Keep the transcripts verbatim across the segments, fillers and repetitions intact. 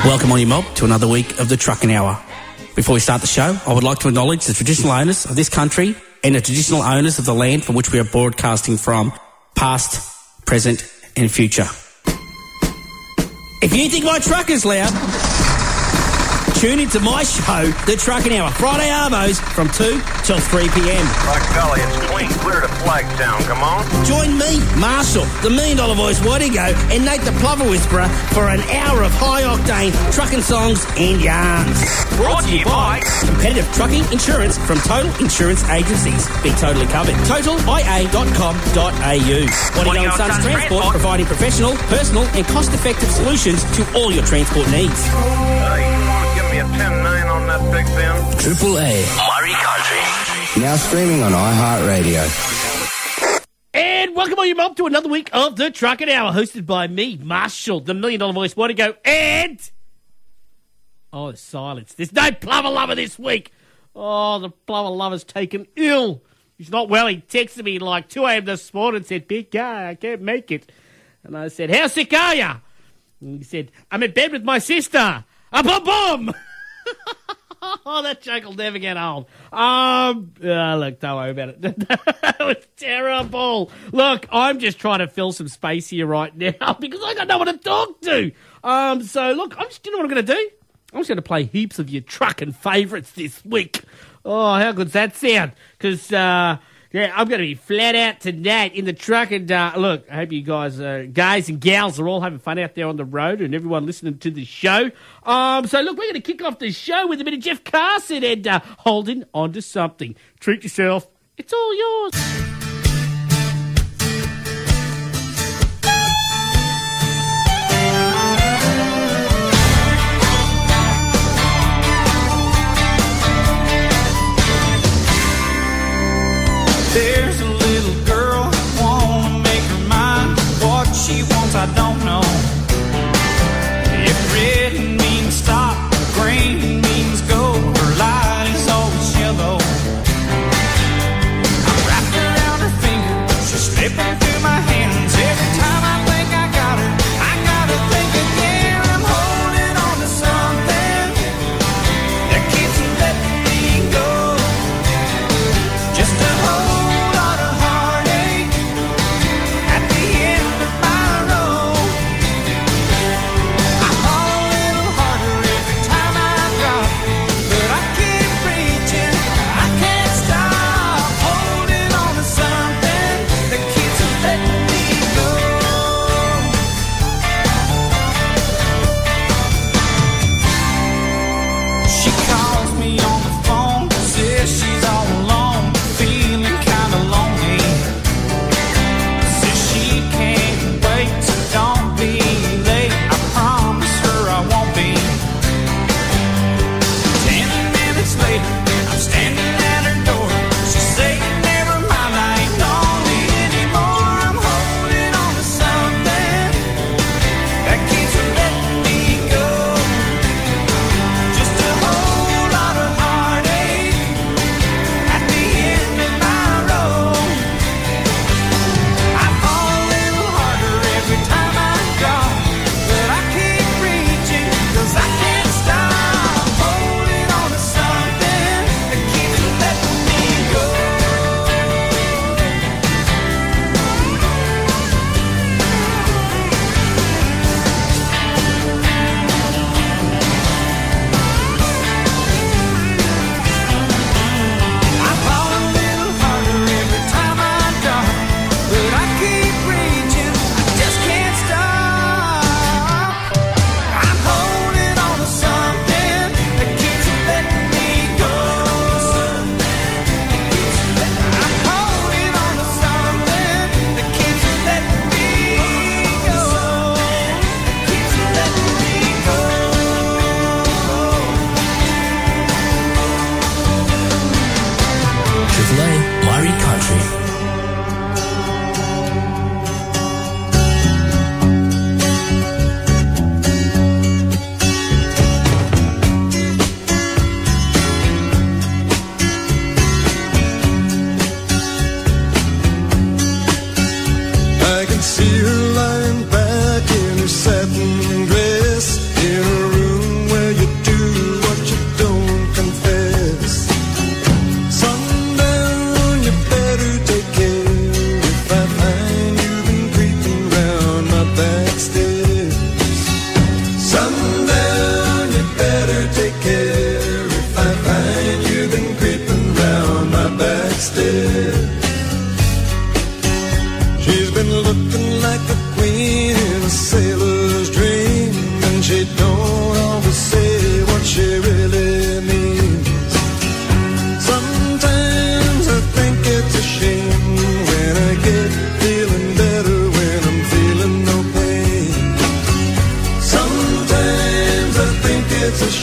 Welcome on your mob to another week of the Trucking Hour. Before we start the show, I would like to acknowledge the traditional owners of this country and the traditional owners of the land from which we are broadcasting from, past, present and future. If you think my truck is loud, tune into my show, The Trucking Hour, Friday Armos from two till three p.m. By golly, it's clean clear to Flagtown, come on. Join me, Marshall, the Million Dollar Voice Wadigo, and Nate the Plover Whisperer for an hour of high-octane trucking songs and yarns. Brought to you by competitive trucking insurance from Total Insurance Agencies. Be totally covered. total I A dot com dot A U. Wadigo and Sons Transport, providing professional, personal and cost-effective solutions to all your transport needs. Hey, you want to give me a ten nine on that Big Ben? Triple A. Murray Country. Now streaming on iHeartRadio. And welcome all you mob to another week of the Trucking Hour, hosted by me, Marshall, the Million Dollar Voice Wadigo, and... Oh, the silence. There's no Plover Lover this week. Oh, the Plover Lover's taken ill. He's not well. He texted me like two a.m. this morning and said, big guy, I can't make it. And I said, how sick are you? And he said, I'm in bed with my sister. A boom boom. Oh, that joke will never get old. Um, oh, look, don't worry about it. That was terrible. Look, I'm just trying to fill some space here right now because I got no one to talk to. Um, so look, I'm just, you know what I'm going to do? I'm just going to play heaps of your trucking favourites this week. Oh, how good's that sound? Because, uh, yeah, I'm going to be flat out tonight in the truck. And, uh, look, I hope you guys, uh, guys and gals are all having fun out there on the road and everyone listening to the show. Um, so, look, we're going to kick off the show with a bit of Jeff Carson and uh, holding on to something. Treat yourself. It's all yours. There's a little girl, wanna make her mind. What she wants, I don't know. If red means stop, green means go, her light is always yellow. I'm wrapped around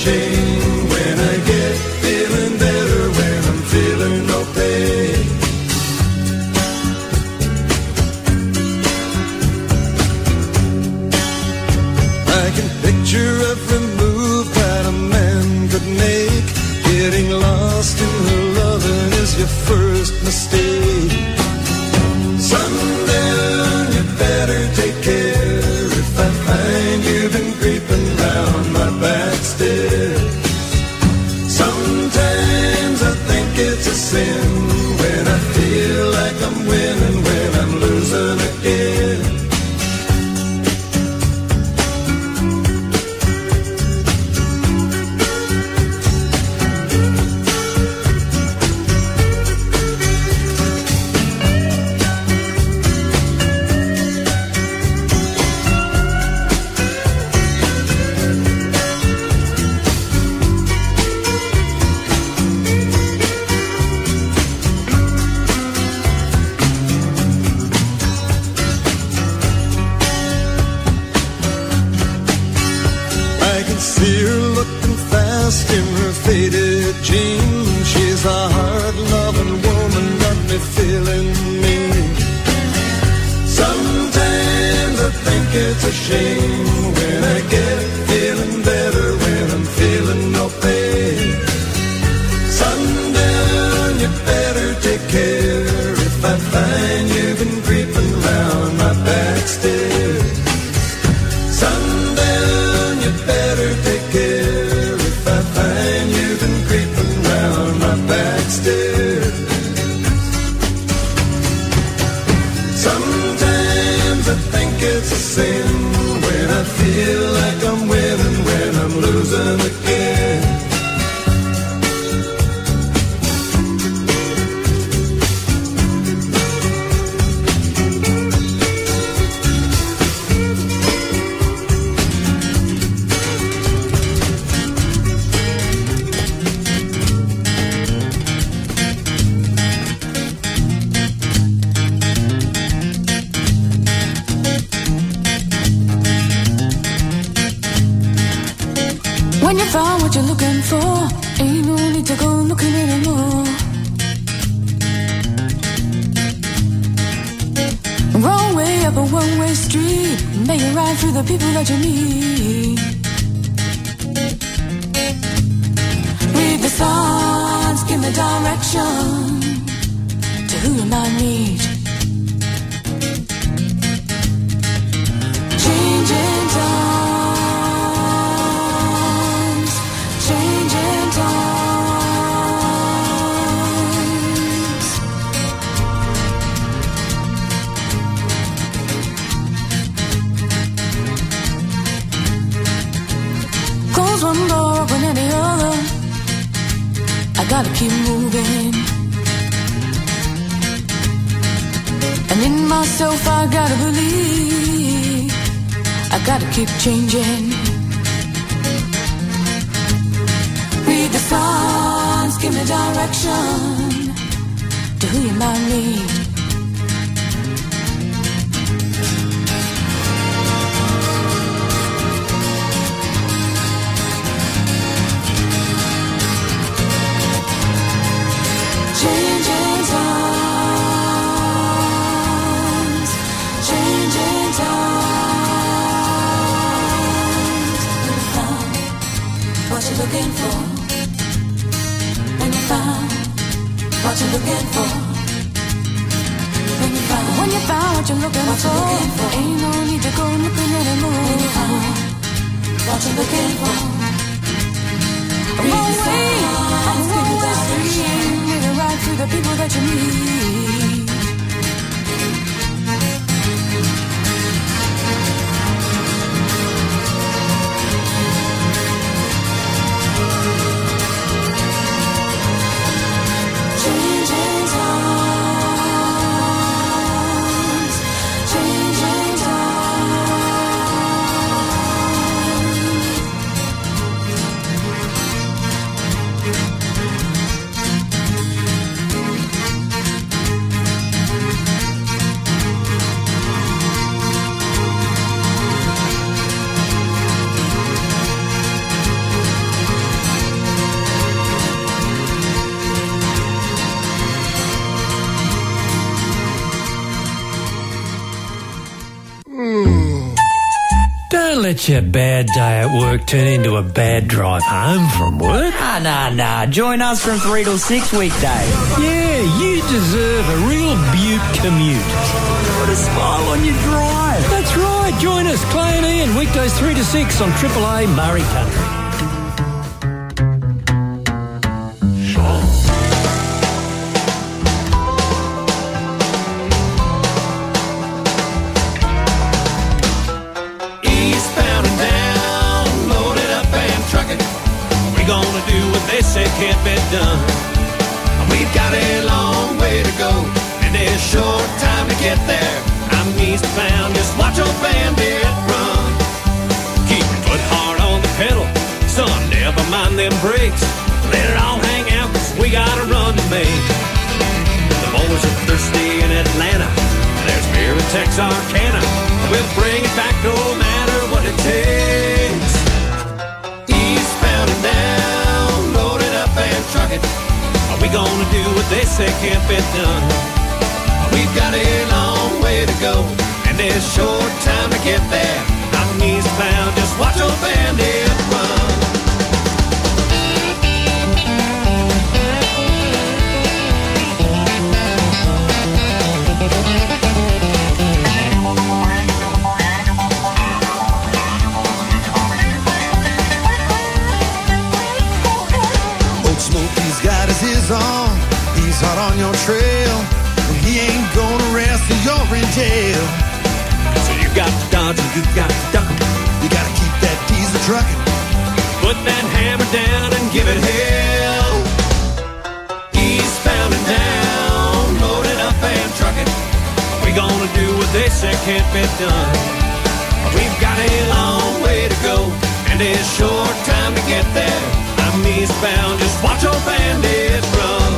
shame when I get feeling better, when I'm feeling no pain. I can picture every move that a man could make. Getting lost in her loving is your first mistake. Sundown, you better take care if I find you've been creeping round my back stairs. Sometimes I think it's a sin when I feel like I'm winning, when I'm losing again. In her faded jeans, she's a hard-loving woman, got me feeling mean. Sometimes I think it's a shame when I get feeling better, when I'm feeling no pain. Sundown, you better take care if I find you've been creeping round my back stairs. Sundown, you better take care if I find you've been creeping round my back stairs. Sometimes I think it's a sin when I feel like I'm winning, when I'm losing again. When you found what you're looking for, ain't no need to go looking anymore. Wrong way up a one-way street, make it right through the people that you meet. Read the signs, give me direction to who you might meet. Changing time. One door open and the other, I gotta keep moving. And in myself I gotta believe, I gotta keep changing. Read the signs, give me direction to who you might meet. Changing times, changing times. When you found what you're looking for, when you found what you're looking for, when you found, when you found what you're looking, what for, you're looking for, ain't no need to go looking anymore. When you found what you're looking for, I'm away, I'm away. Right through the people that you meet. Changing times, changing times. let your bad day at work turn into a bad drive home from work. Ah, nah, nah. Join us from three till six weekdays. Yeah, you deserve a real beaut commute. Put a smile on your drive. That's right. Join us, Clay and Ian, weekdays three to six on Triple A Murray Country. Gonna do what they say can't be done. We've got a long way to go and a short time to get there. I'm eastbound, just watch old bandit run. Keep your foot hard on the pedal, son, never mind them brakes. Let it all hang out, cause we got a run to make. The boys are thirsty in Atlanta, there's beer in Texarkana. We'll bring it back no matter what it takes. Eastbound and down, load it up and truck it. Are we gonna do what they say can't be done? We've got a long way to go and a short time to get there. I'm eastbound, just watch old bandit run. His on, he's hot on your trail. He ain't gonna rest till you're in jail. So you got to dodge and you got to duck. You gotta keep that diesel trucking. Put that hammer down and give it hell. Eastbound and down, load it up and truck it. Are we gonna do what they say can't be done? We've got a long way to go and a short time to get there. I'm eastbound, just watch old bandit run.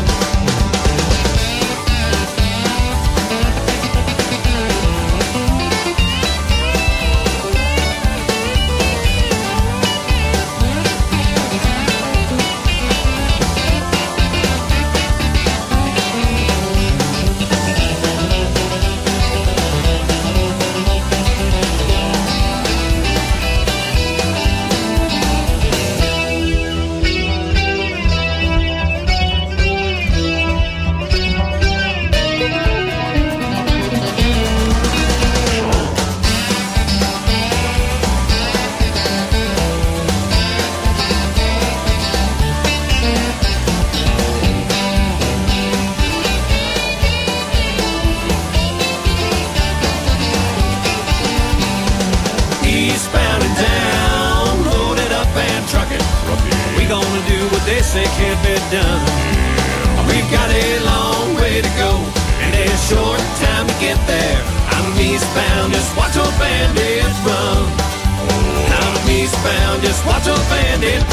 They can't be done. We've got a long way to go and a short time to get there. I'm eastbound, just watch old bandit run. I'm eastbound, just watch old bandit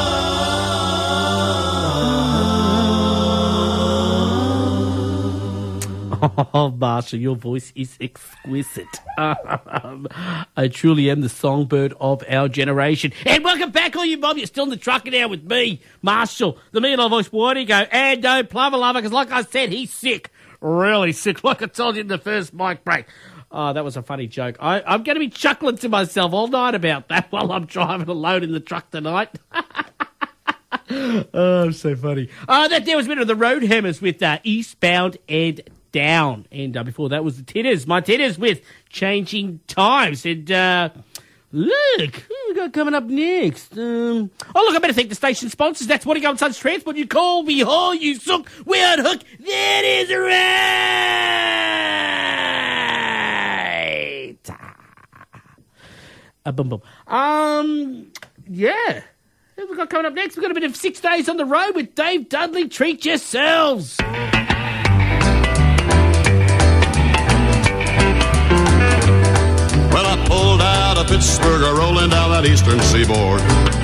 run. Oh, Marshall, your voice is exquisite. Um, I truly am the songbird of our generation. And welcome back, all you mob. You're still in the truck now with me, Marshall, the million dollar voice. Why do you go? And don't plumber lover, because like I said, he's sick. Really sick, like I told you in the first mic break. Oh, that was a funny joke. I, I'm going to be chuckling to myself all night about that while I'm driving alone in the truck tonight. Oh, so funny. Uh, that there was a bit of the Road Hammers with uh, Eastbound and Down. And uh, before that was the Titters. My Titters with Changing Times. And uh, look, who we got coming up next? Um, oh, look, I better thank the station sponsors. That's What You Go on Sun's Transport. You call me, haul, you sook. We're on hook. That is right. Uh, boom, boom. Um, yeah. Who have we got coming up next? We've got a bit of Six Days on the Road with Dave Dudley. Treat yourselves. Well, I pulled out of Pittsburgh, rolling down that eastern seaboard.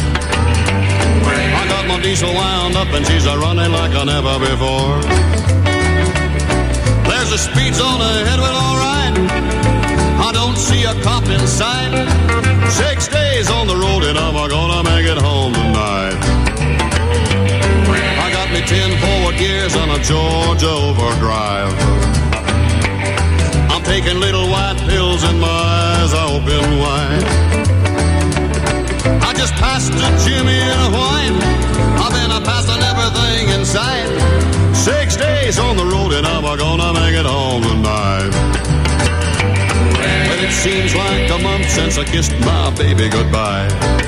I got my diesel wound up and she's a-running like I never before. There's a speed zone ahead, well, all right. I don't see a cop in sight. Six days on the road and I'm gonna make it home tonight. I got me ten forward gears on a Georgia overdrive. I'm taking little white pills and my eyes are open wide. just passed a Jimmy and a wine. I've been a passing everything in sight. Six days on the road and I'm gonna make it home tonight. But it seems like a month since I kissed my baby goodbye.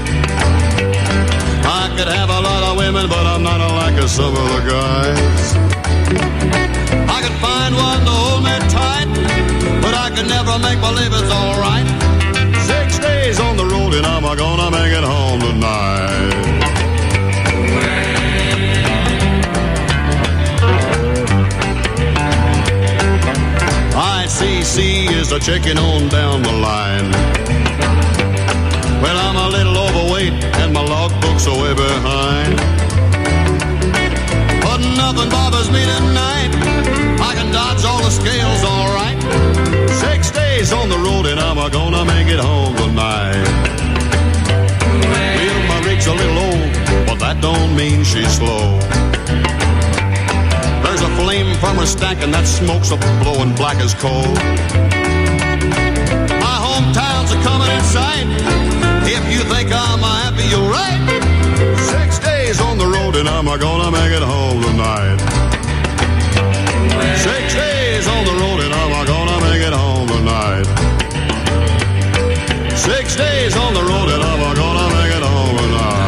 I could have a lot of women, but I'm not like some of the guys. I could find one to hold me tight, but I could never make believe it's alright. Six days on the road and I'm gonna make it home tonight. I C C is a checking on down the line. Well, I'm a little overweight and my logbook's are way behind. But nothing bothers me tonight. I can dodge all the scales all right. Six days on the road and I'm gonna make it home tonight. Well, my rig's a little old, but that don't mean she's slow. There's a flame from her stack and that smoke's a blowing black as coal. My hometown's a coming in sight. If you think I'm happy, you're right. Six days on the road and I'm gonna make it home tonight. Six days on the road and I'm gonna make it home tonight. Six days on the road and I'm gonna make it home tonight.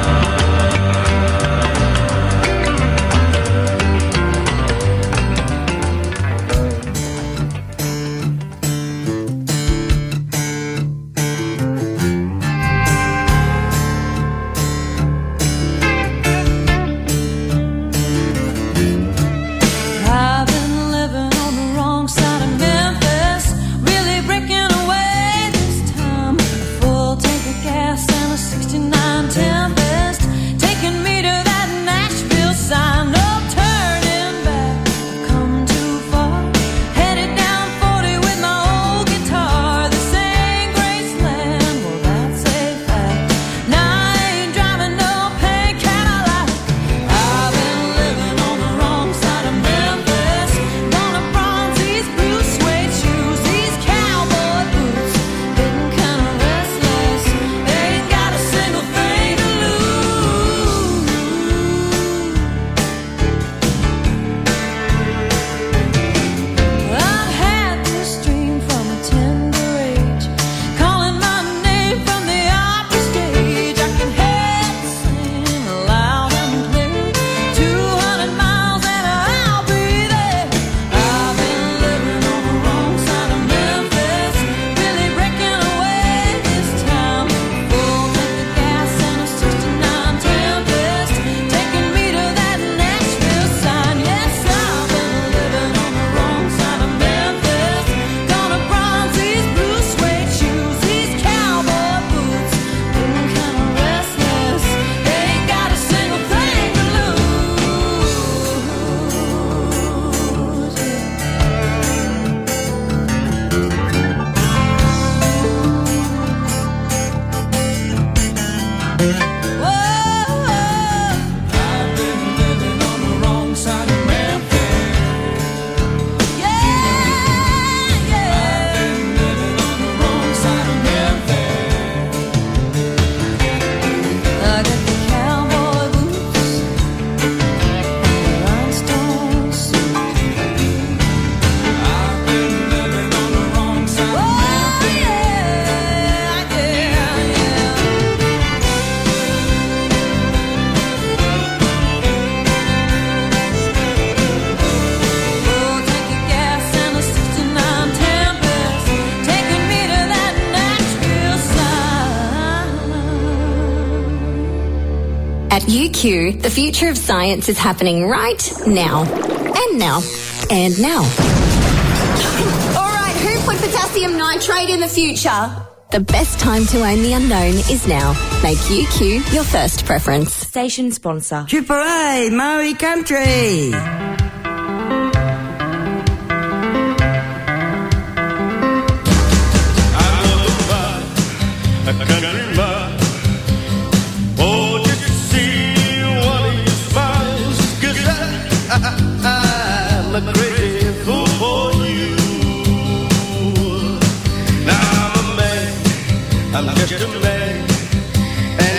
At U Q, the future of science is happening right now. And now. And now. All right, who put potassium nitrate in the future? The best time to own the unknown is now. Make U Q your first preference. Station sponsor. Triple A, Maori Country. A country man. Oh, did you see one of your smiles? 'Cause I, I, I'm a crazy fool for you. Now I'm a man, I'm just a man, and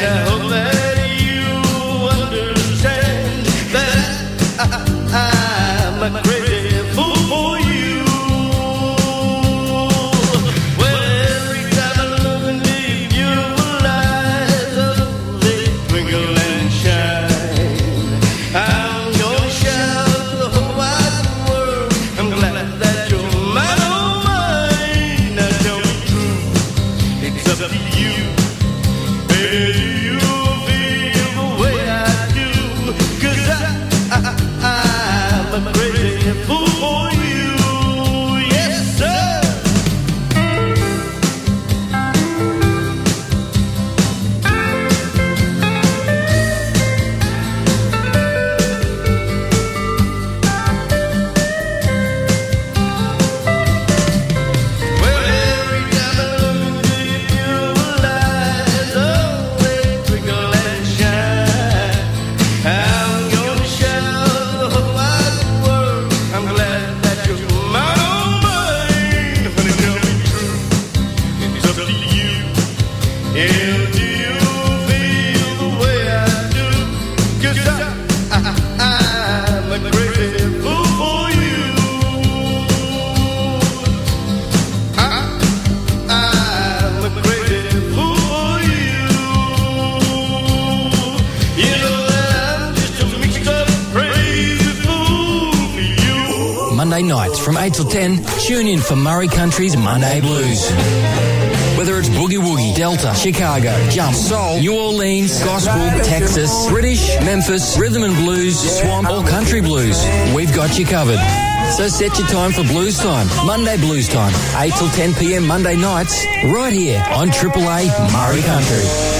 Monday nights from eight till ten, tune in for Murray Country's Monday Blues. Whether it's boogie woogie, Delta, Chicago, jump, soul, New Orleans, gospel, Texas, British, Memphis, rhythm and blues, swamp or country blues, we've got you covered. So set your time for Blues Time, Monday Blues Time, eight till ten p.m. Monday nights, right here on Triple A Murray Country.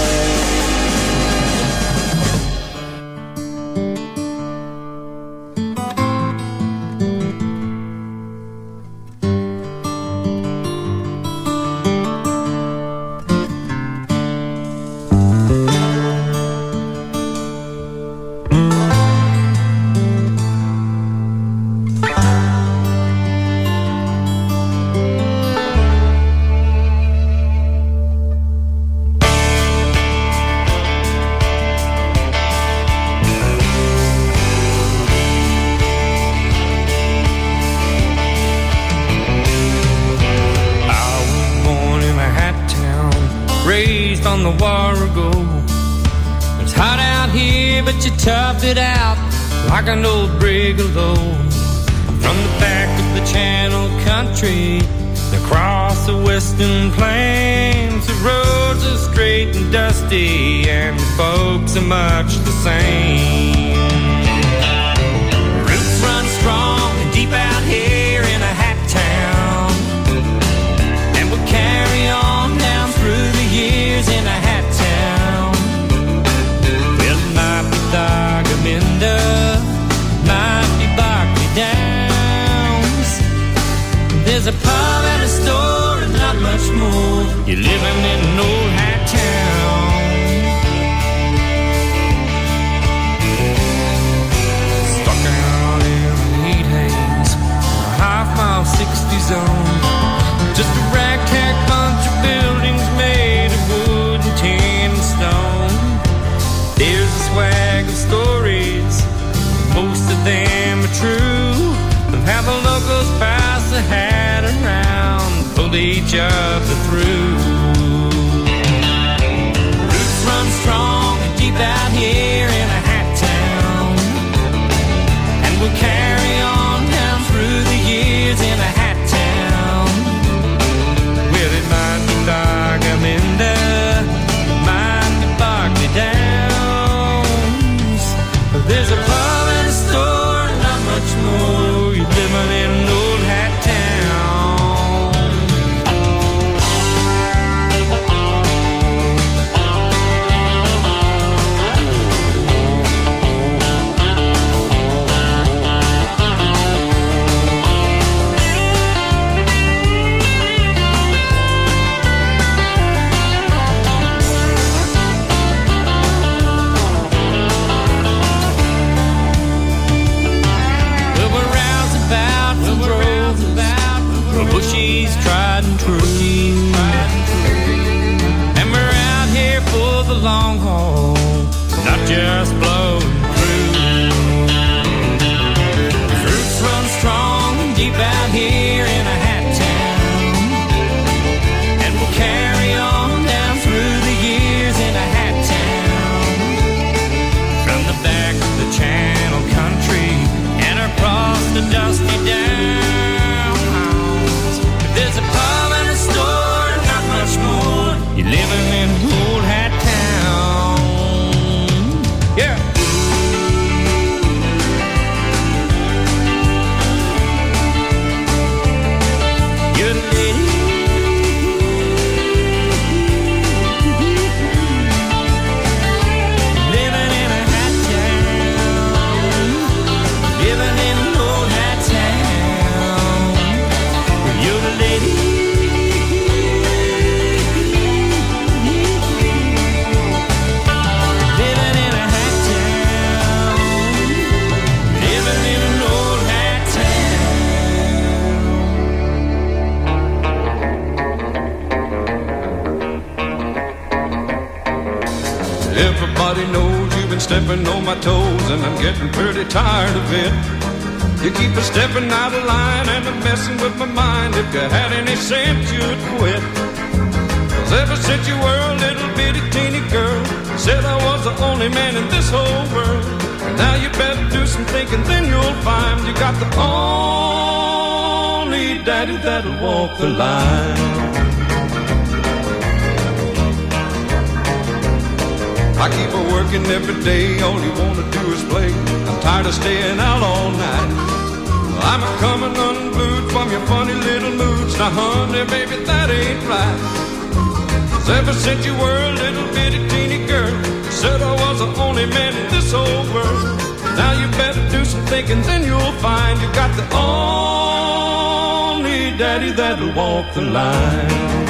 Toughed it out like an old brigalow. From the back of the Channel Country across the western plains, the roads are straight and dusty, and the folks are much the same. Roots run strong and deep out here in a hat town, and we'll carry on down through the years in a hat town. Well, it might be Dagaminda, might be Barkley Downs. There's a pub and a store and not much more. You're living in an old hat town. Stuck out in the heat haze, a half-mile sixty zone. Just a ragtag bunch of buildings made of wood and tin and stone. There's a swag of stories, most of them are true, of how the locals pass the hat around and pulled each other through. Roots run strong and deep out here in a hat town, and we'll carry on down through the years in a hat town. Well, it might be Dagaminda, it might be Barkley Downs. There's a pub and a store, not much more. You're living in an old hat bushies tried and true, and we're out here for the long haul, not just blowing through. Roots run strong and deep out here in a hat town, and we'll carry on down through the years in a hat town. From the back of the Channel Country and across the dusty down. There's a pub and a store, not much more. You're living in an old hat town. Yeah. You're the lady. Living in a hat town. Living in an old hat town. You're the lady. Living in a hat town. Living in an old hat town. Everybody knows you've been stepping on my toes, and I'm getting pretty tired of it. You keep a stepping out of line and I'm messing with my mind. If you had any sense, you'd quit. 'Cause ever since you were a little bitty teeny girl, said I was the only man in this whole world. And now you better do some thinking, then you'll find you got the only only daddy that'll walk the line. I keep her working every day, all you wanna do is play. I'm tired of staying out all night. I'm a coming unglued from your funny little moods. Now honey, baby, that ain't right. 'Cause ever since you were a little bitty teeny girl, you said I was the only man in this whole world. Now you better do some thinking, then you'll find you got the only daddy that'll walk the line.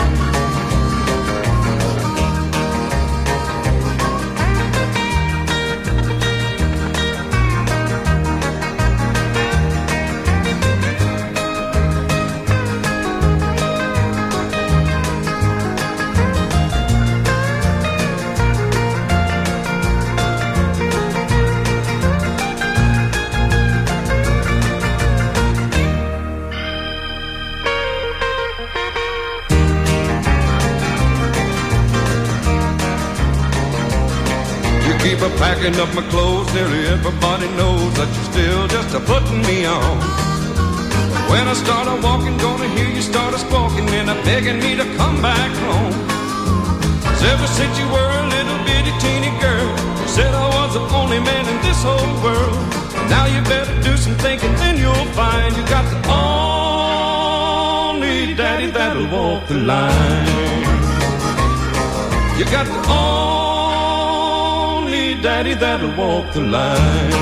Packing up my clothes, nearly everybody knows that you're still just a putting me on. When I start a walking, gonna hear you start a squawking and a begging me to come back home. 'Cause ever since you were a little bitty teeny girl, you said I was the only man in this whole world. Now you better do some thinking, then you'll find you got the only daddy that'll walk the line. You got the only daddy that'll walk the line.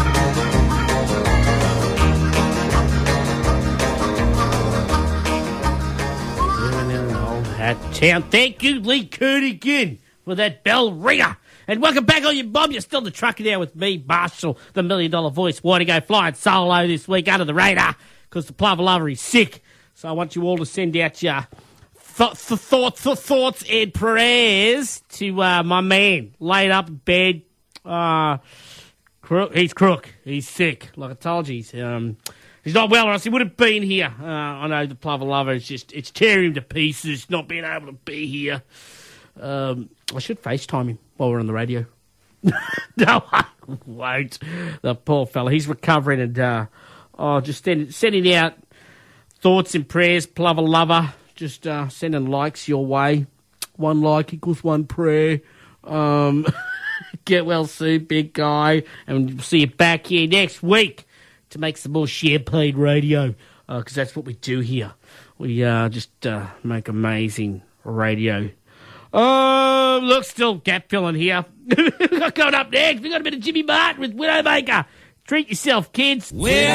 Hat town. Thank you, Lee Kernaghan, for that bell ringer. And welcome back on your Bob. You're still the trucker now with me, Marshall, the million dollar voice. Want to go flying solo this week under the radar because the Plover Lover is sick. So I want you all to send out your th- th- thoughts, th- thoughts and prayers to uh, my man laid up in bed. Uh, crook, he's crook. He's sick. Like I told you, he's, um, he's not well, or else he would have been here. Uh, I know the Plover Lover is just, it's tearing him to pieces, not being able to be here. Um, I should FaceTime him while we're on the radio. No, I won't. The poor fella, he's recovering and, uh, oh, just send, sending out thoughts and prayers, Plover Lover. Just, uh, sending likes your way. One like equals one prayer. Um... Get well soon, big guy, and we'll see you back here next week to make some more Champagne radio, because uh, that's what we do here. We uh, just uh, make amazing radio. Oh, look, still gap filling here. Coming up next, we got a bit of Jimmy Martin with Widowmaker. Treat yourself, kids.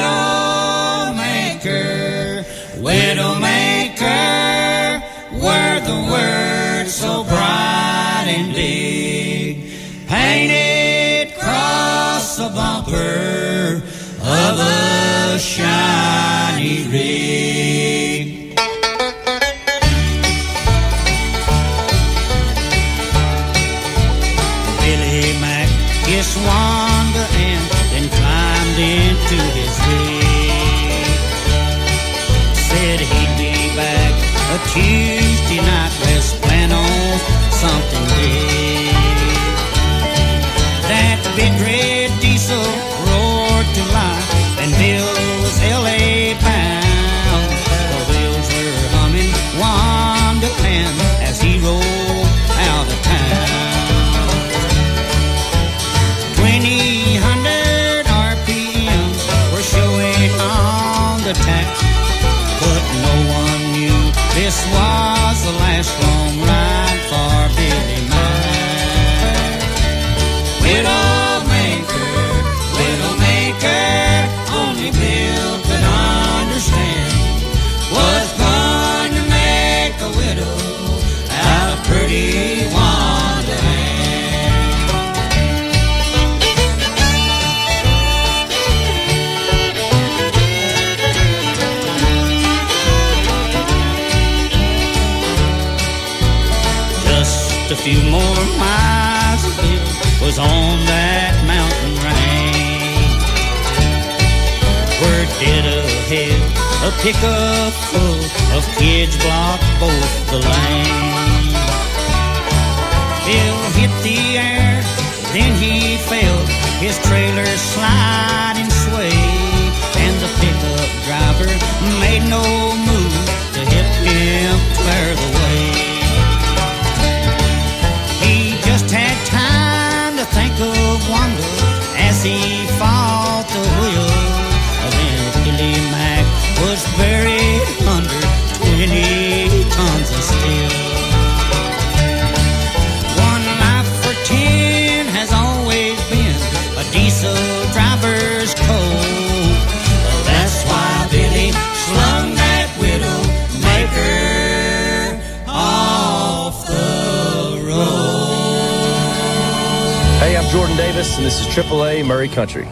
Widowmaker, Widowmaker, were the words so bright and big, painted across the bumper of a shiny rig. Billy Mack kissed Wanda and then climbed into his rig. Said he'd be back a Tuesday night, let's plan on something big. That big red diesel roared to life, and Bill was L A bound. The wheels were humming Wonderland as he rolled out of town. Twenty hundred R P Ms were showing on the tack, but no one knew this was the last long ride for Billy Mack. Widowmaker, Widowmaker, only Bill could understand, was going to make a widow out of pretty Wonderland. Just a few more miles of Bill was on that mountain range, where dead ahead a pickup full of kids blocked both the lanes. Bill hit the air, then he felt his trailer slide and sway, and the pickup driver made no move to help him clear the way. He just had time to think of wonder as he fought the wheel. Then Billy Mack was buried under twenty tons of steel. One life for ten has always been a diesel driver's code. That's why Billy slung that widow maker off the road. Hey, I'm Jordan Davis, and this is Triple A Murray Country.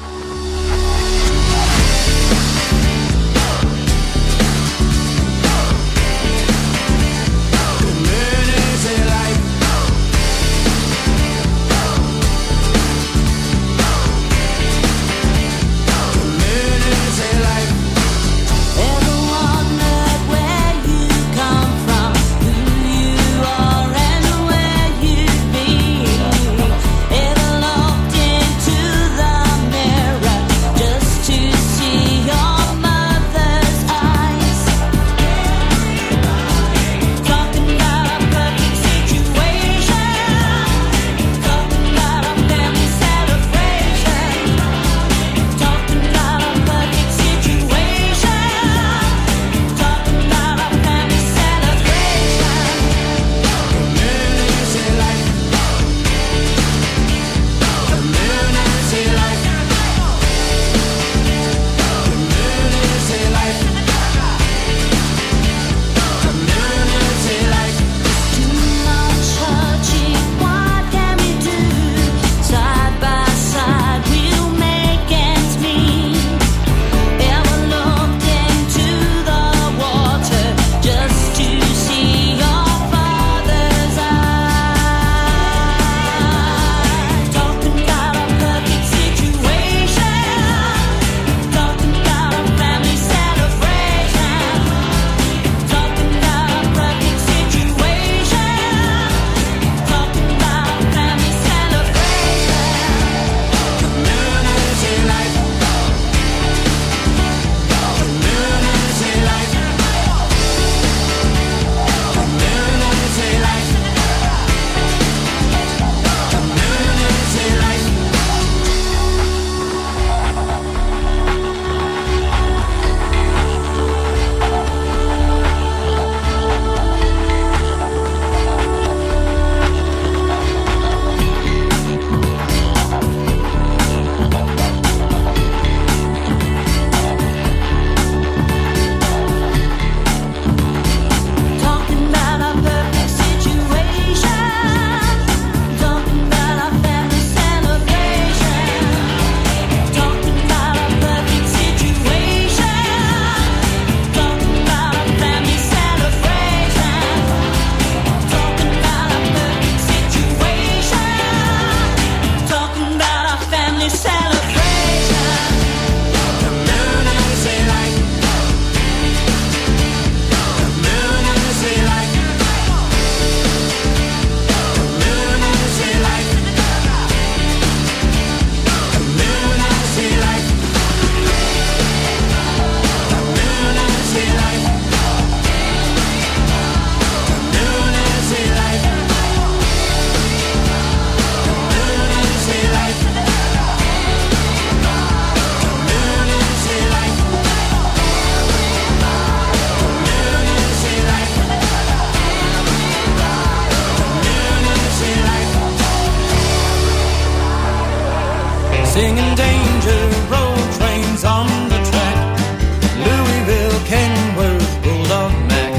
Singing danger, road trains on the track, Louisville, Kenworth, Bulldog Mac.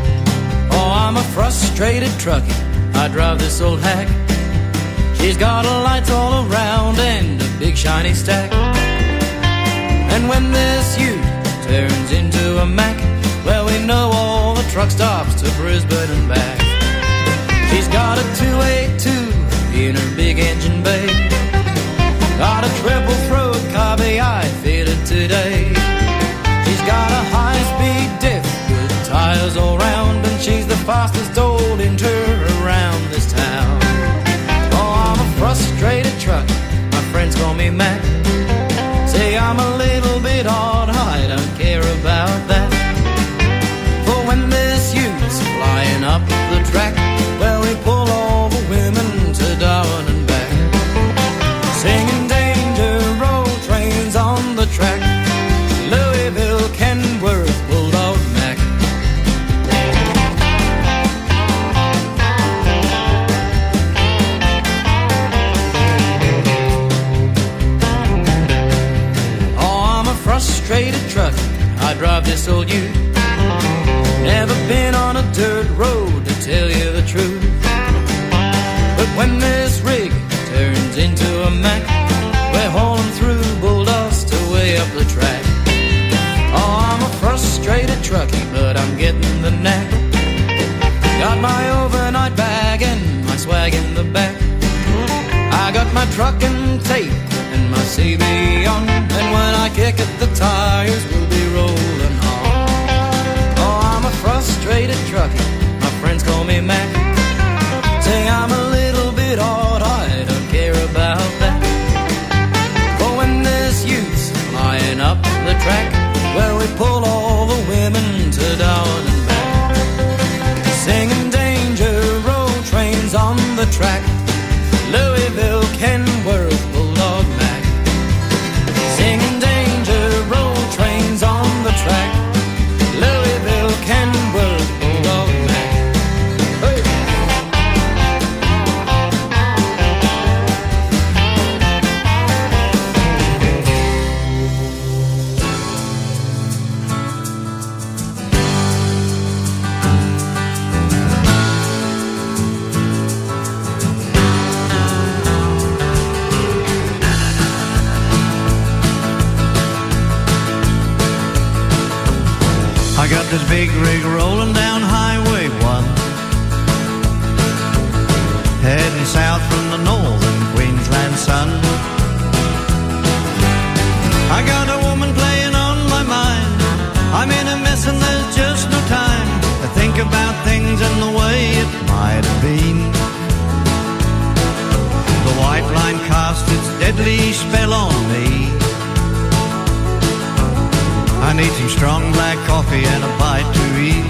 Oh, I'm a frustrated trucker, I drive this old hack. She's got lights all around and a big shiny stack. And when this ute turns into a Mac, well, we know all the truck stops to Brisbane and back. She's got a two eighty-two in her big engine bay, got a triple throat carbby I fitted today. She's got a high-speed diff, good tires all round, and she's the fastest old inter around this town. Oh, I'm a frustrated truck, my friends call me Mac. Say I'm a little bit odd, I don't care about that. of this old youth. Never been on a dirt road, to tell you the truth. But when this rig turns into a Mac, we're hauling through bulldust way up the track. Oh, I'm a frustrated truckie, but I'm getting the knack. Got my overnight bag and my swag in the back. I got my trucking tape and my C B on, and when I kick at the tires, we'll be rolling on. Oh, I'm a frustrated truckie, my friends call me Mac. Say I'm a little bit odd, I don't care about that. But when this youth's flying up the track, well, we pull all the women to down and back. Singing Danger, road trains on the track. Louisville, Kenworth, Bulldog Mac. Singing Danger, road trains on the track. Louisville, Kenworth, Bulldog Mac. Hey. I got this big rig rolling down Highway one, heading south from the northern Queensland sun. I got a woman playing on my mind. I'm in a mess and there's just no time to think about things and the way it might have been. The white line cast its deadly spell on me. I need some strong black coffee and a bite to eat.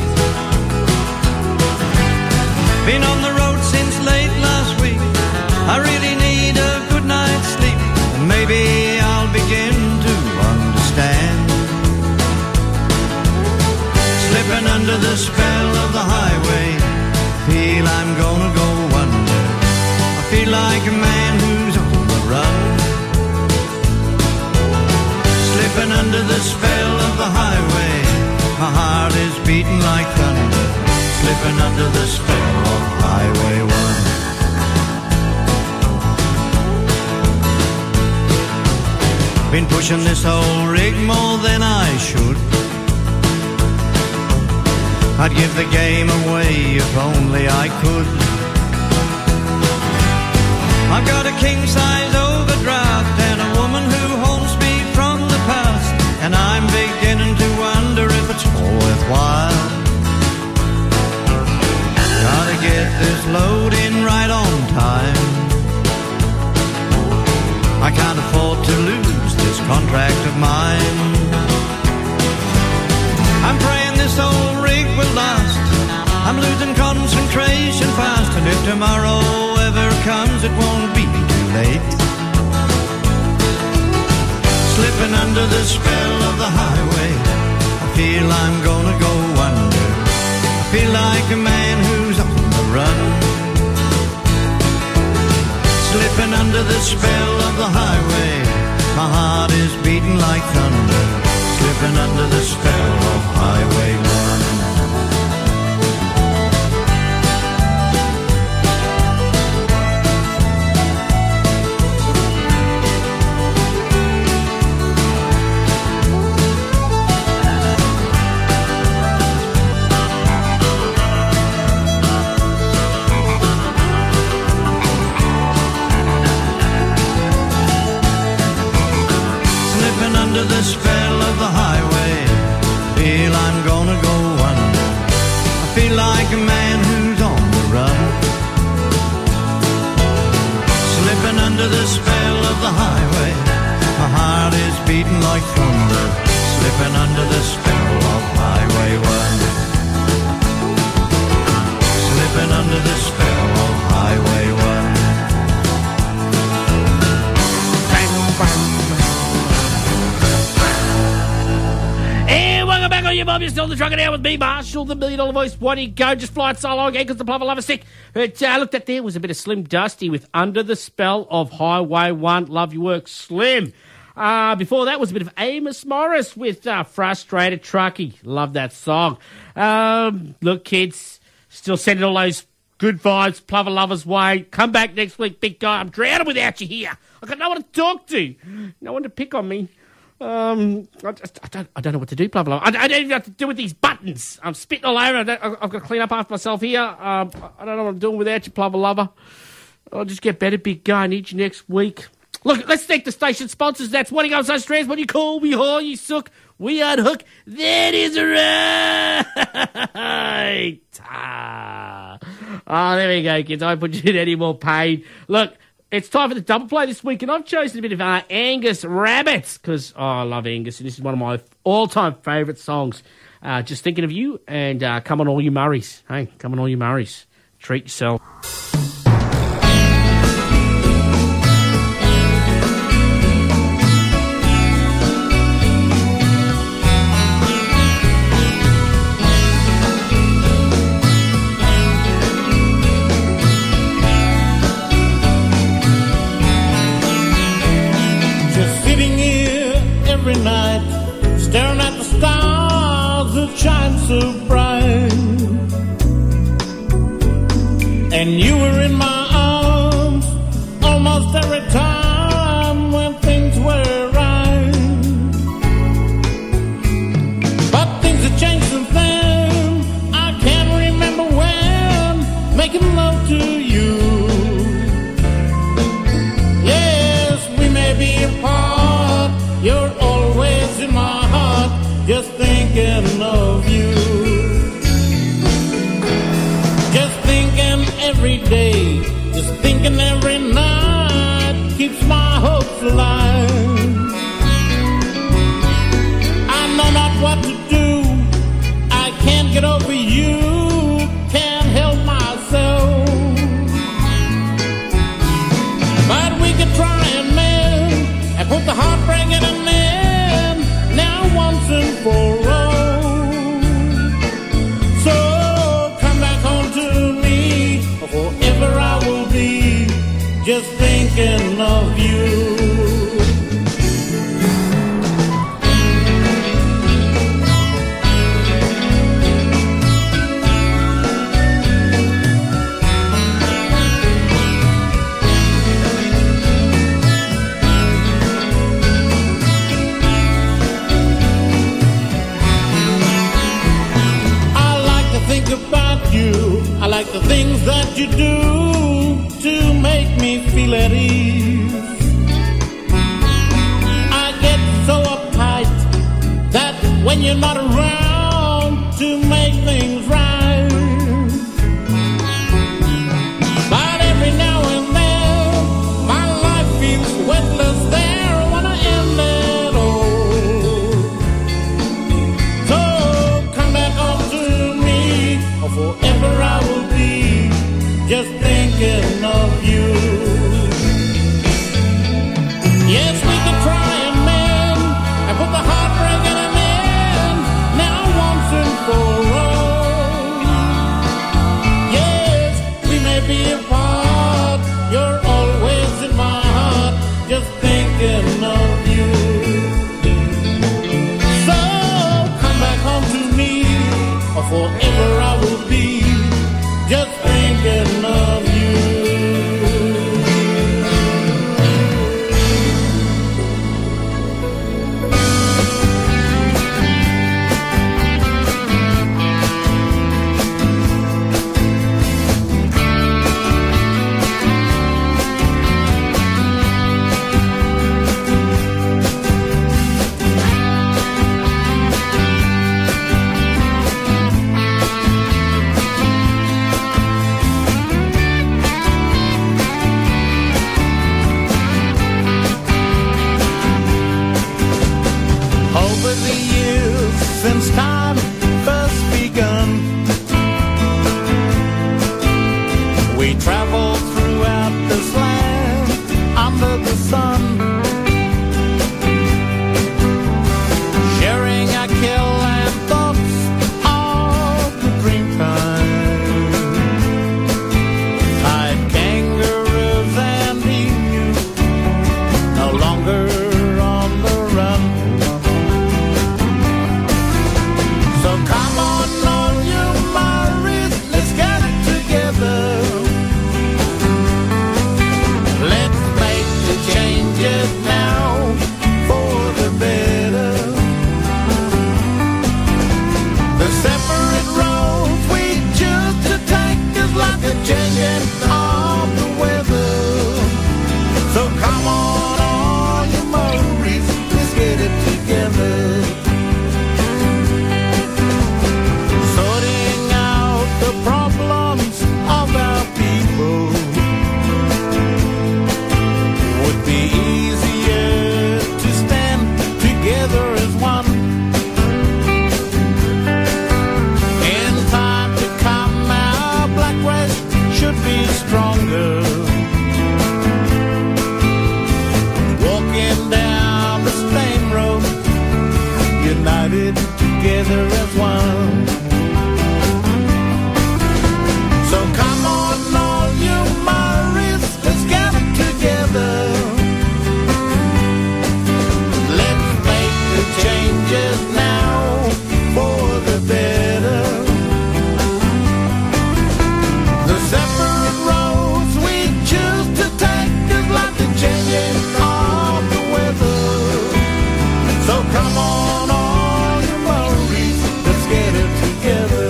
Been on the road since late last week. I really need a good night's sleep, and maybe I'll begin to understand. Slipping under the spell of the highway, feel I'm gonna go under. I feel like a man who's on the run. Slipping under the spell of the highway, my heart is beating like thunder. Slipping under the spell of Highway one. Been pushing this whole rig more than I should. I'd give the game away if only I could. I've got a king-size overdraft and a woman who haunts me from the past, and I'm beginning to wonder if it's all worthwhile. Gotta get this load in right on time. I can't afford to lose this contract of mine. I'm praying this old rig will last. I'm losing concentration fast, and if tomorrow ever comes, it won't be too late. Slipping under the spell of the highway, I feel I'm gonna go under. I feel like a man who's on the run. Slipping under the spell of the highway, my heart is beating like thunder. Slipping under the spell of Highway one. Under the spell of the highway, feel I'm gonna go under. I feel like a man who's on the run. Slipping under the spell of the highway, my heart is beating like thunder. Slipping under the spell of Highway one. Slipping under the spell of Highway one. Welcome back on your mum. You're still on the Trucking Hour with me, Marshall, the Million Dollar Voice. Why do you go? Just fly it solo again because the plover lover stick. But uh, look, that there was a bit of Slim Dusty with Under the Spell of Highway one. Love your work, Slim. Uh, before that was a bit of Amos Morris with uh, Frustrated Truckie. Love that song. Um, look, kids, still sending all those good vibes, Plover Lovers way. Come back next week, big guy. I'm drowning without you here. I've got no one to talk to. No one to pick on me. Um, I, just, I don't I don't know what to do, Plover Lover. I, I don't even know what to do with these buttons. I'm spitting all over. I don't, I've got to clean up after myself here. Um, I don't know what I'm doing without you, Plover Lover. I'll just get better, big guy. I need you next week. Look, let's thank the station sponsors. That's What Do You Go So Strands, What Do You Call Me, Haw, You Suck, We Unhook. That is right. Ah. Oh, there we go, kids. I won't put you in any more pain. Look, it's time for the double play this week, and I've chosen a bit of uh, Angus Rabbits, because oh, I love Angus, and this is one of my all-time favourite songs. Uh, just thinking of you, and uh, come on all you Murrays. Hey, come on all you Murrays. Treat yourself. Every night, staring at the stars that shine so bright. And you were in my arms almost every time when things were right. But things have changed since then. I can't remember when making love to you. Yes, we may be apart. You're always in my heart, just thinking of you. Just thinking every day, just thinking every night, keeps my hopes alive. I know not what to do, I can't get over you, can't help myself. But we could try and mend, and put the heartbreak in an end, now once and for all. So come back home to me, or forever I will be just thinking of you. About you, I like the things that you do to make me feel at ease. I get so uptight that when you're not around to make things right. But every now and then my life feels weightless there when I end it all. So come back home to me, or forever I will be just thinking of you. Yes, we can try and mend and put the heartbreak in an end, now once and for all. Yes, we may be apart, you're always in my heart, just thinking of you. So come back home to me, or forever I will be just thinking of you. Since time first begun, we traveled throughout this land under the sun, sharing our kill and thoughts of the dream time. Like kangaroos and emus, no longer on stayed together as one. So come on, all you Maoris, let's gather together. Let's make the changes now for the better. The separate roads we choose to take is like the changing of the weather. So come on, all you Maoris, let's get it together.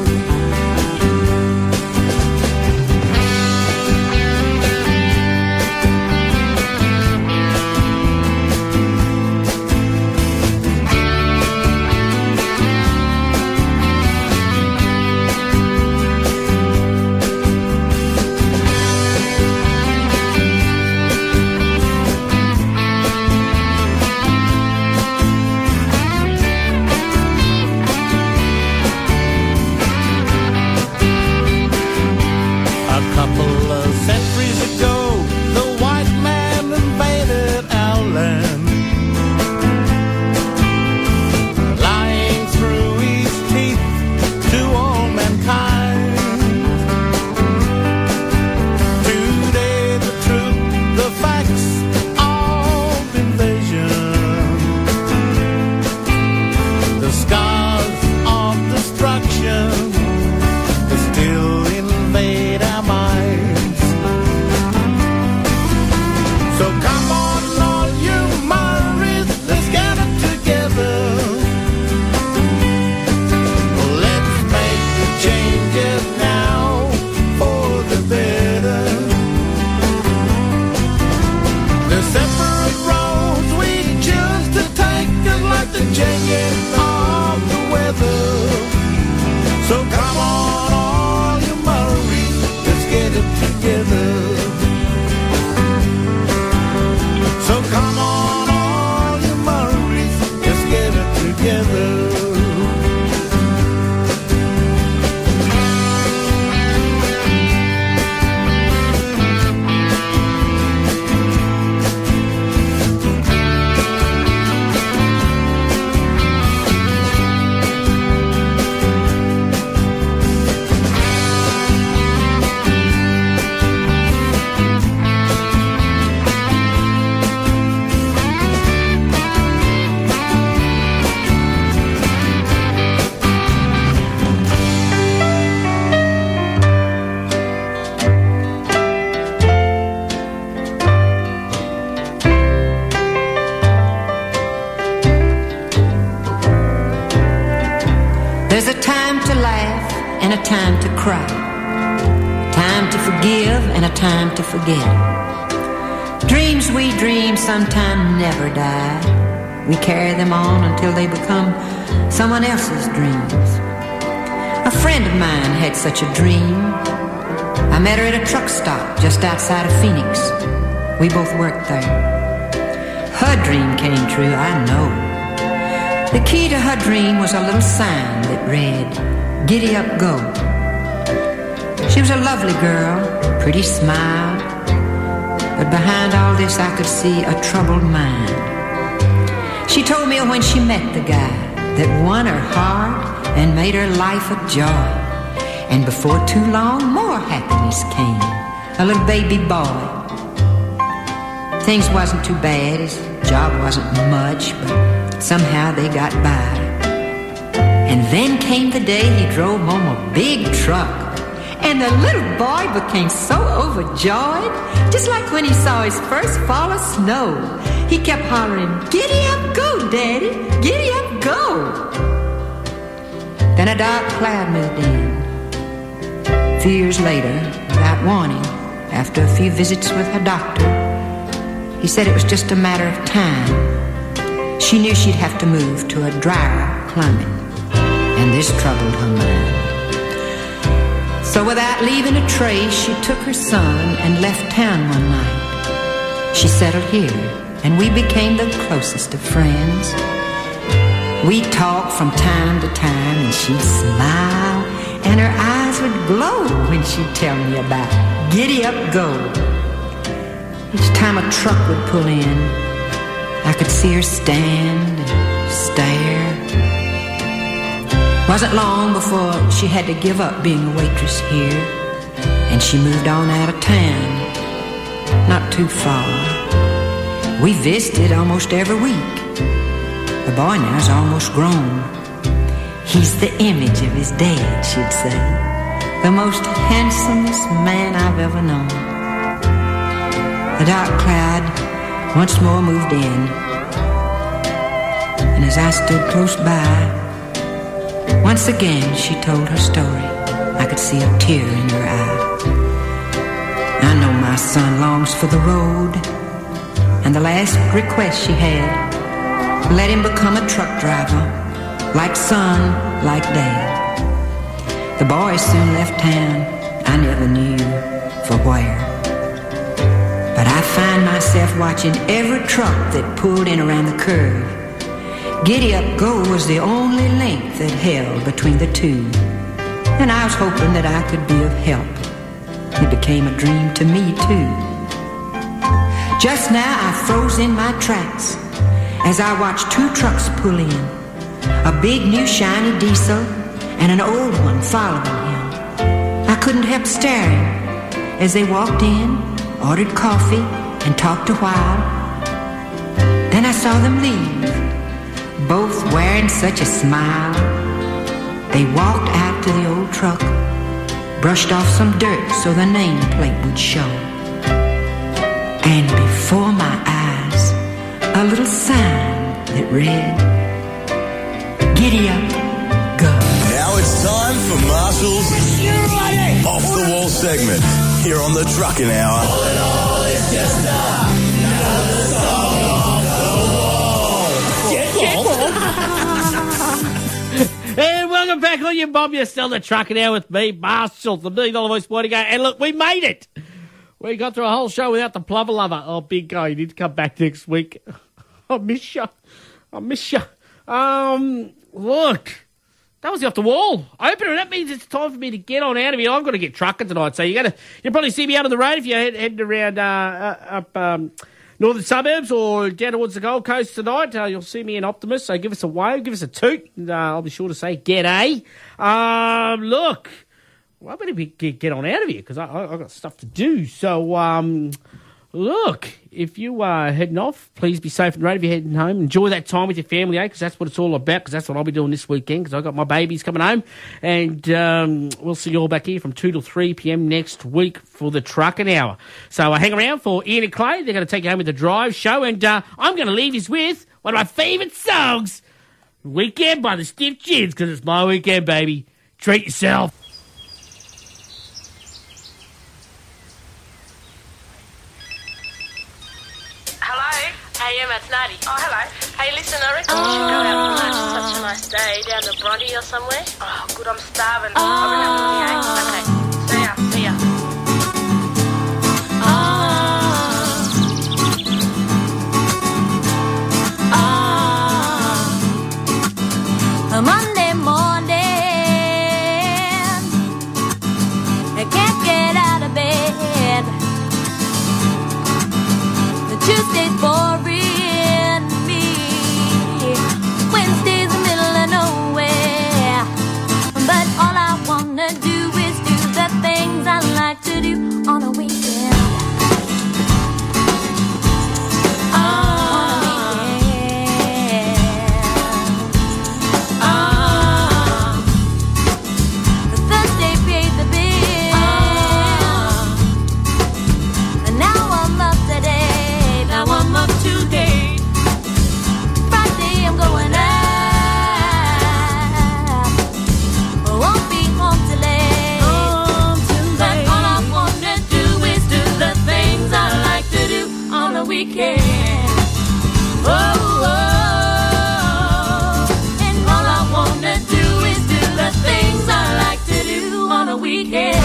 A couple of centuries ago, the white man invaded our land. Lying through his teeth to all mankind. Today the truth, the facts of invasion, the scars of destruction, they still invade our minds. So come on, all you Maoris, let's get it together. Let's make the changes now for the better. The separate roads we choose to take is like the changing of the weather. So come on, all you Maoris, let's get it together. So come on, all you Maoris, let's get it together. There's a time to laugh and a time to cry. Time to forgive and a time to forget. Dreams we dream sometime never die. We carry them on until they become someone else's dreams. A friend of mine had such a dream. I met her at a truck stop just outside of Phoenix. We both worked there. Her dream came true, I know. The key to her dream was a little sign that read, "Giddy up, go." She was a lovely girl, pretty smile, but behind all this I could see a troubled mind. She told me when she met the guy that won her heart and made her life a joy. And before too long, more happiness came, a little baby boy. Things wasn't too bad, his job wasn't much, but somehow they got by. And then came the day he drove home a big truck. And the little boy became so overjoyed, just like when he saw his first fall of snow. He kept hollering, "Giddy up, go, Daddy, giddy up, go." Then a dark cloud moved in. A few years later, without warning, after a few visits with her doctor, he said it was just a matter of time. She knew she'd have to move to a drier climate, and this troubled her mind. So without leaving a trace, she took her son and left town one night. She settled here, and we became the closest of friends. We'd talk from time to time, and she'd smile, and her eyes would glow when she'd tell me about Giddy Up Go. Each time a truck would pull in, I could see her stand and stare Wasn't long before she had to give up being a waitress here, and she moved on out of town, not too far. We visited almost every week. The boy now's almost grown. He's the image of his dad, she'd say. The most handsomest man I've ever known. The dark cloud once more moved in, and as I stood close by, once again she told her story. I could see a tear in her eye. I know my son longs for the road, and the last request she had, let him become a truck driver, like son, like dad. The boy soon left town. I never knew for where. But I find myself watching every truck that pulled in around the curve. Giddy Up Go was the only link that held between the two, and I was hoping that I could be of help. It became a dream to me too. Just now I froze in my tracks as I watched two trucks pull in, a big new shiny diesel and an old one following him. I couldn't help staring as they walked in, ordered coffee, and talked a while. Then I saw them leave, both wearing such a smile. They walked out to the old truck, brushed off some dirt so the nameplate would show. And before my eyes, a little sign that read, Giddy Up, Go. Now it's time for Marshall's Off the Wall segment here on the Trucking Hour. All in all, it's just another song off the wall. And welcome back on your Bob. You're still the Trucking Hour with me, Marshall, the Million Dollar Voice Boy. And look, we made it. We got through a whole show without the plover lover. Oh, big guy, you need to come back next week. I miss you. I miss you. Um, look, that was the Off the Wall opener. That means it's time for me to get on out of here. I've got to get trucking tonight, so you're gonna you'll probably see me out on the road if you're head, heading around uh, up um, northern suburbs or down towards the Gold Coast tonight. Uh, you'll see me in Optimus, so give us a wave, give us a toot, and uh, I'll be sure to say g'day. Um, look. Well, I better be, get, get on out of here because I, I, I've got stuff to do. So, um, look, if you are heading off, please be safe and road. If you're heading home, enjoy that time with your family, eh? Because that's what it's all about, because that's what I'll be doing this weekend, because I've got my babies coming home. And um, we'll see you all back here from two till three p.m. next week for the Trucking Hour. So uh, hang around for Ian and Clay. They're going to take you home with the Drive Show. And uh, I'm going to leave you with one of my favourite songs, Weekend by the Stiff Chins, because it's my weekend, baby. Treat yourself. Hey, Emma, it's Natty. Oh, hello. Hey, listen, I reckon we should go out for lunch. It's such a nice day down the Bronte or somewhere. Oh, good, I'm starving. I'll ring up on the eight. Okay, see ya, see ya. A Monday morning, I can't get out of bed. The Tuesday's boring me. Wednesday's the middle of nowhere. But all I wanna do is do the things I like to do on a weekend. Weekend. Oh, oh, and all I wanna do is do the things I like to do on a weekend.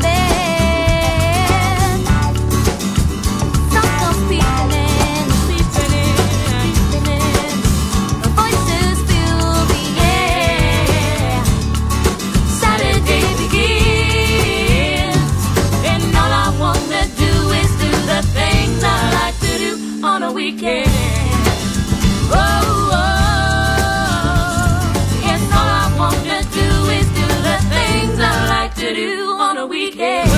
Sleep the weekend.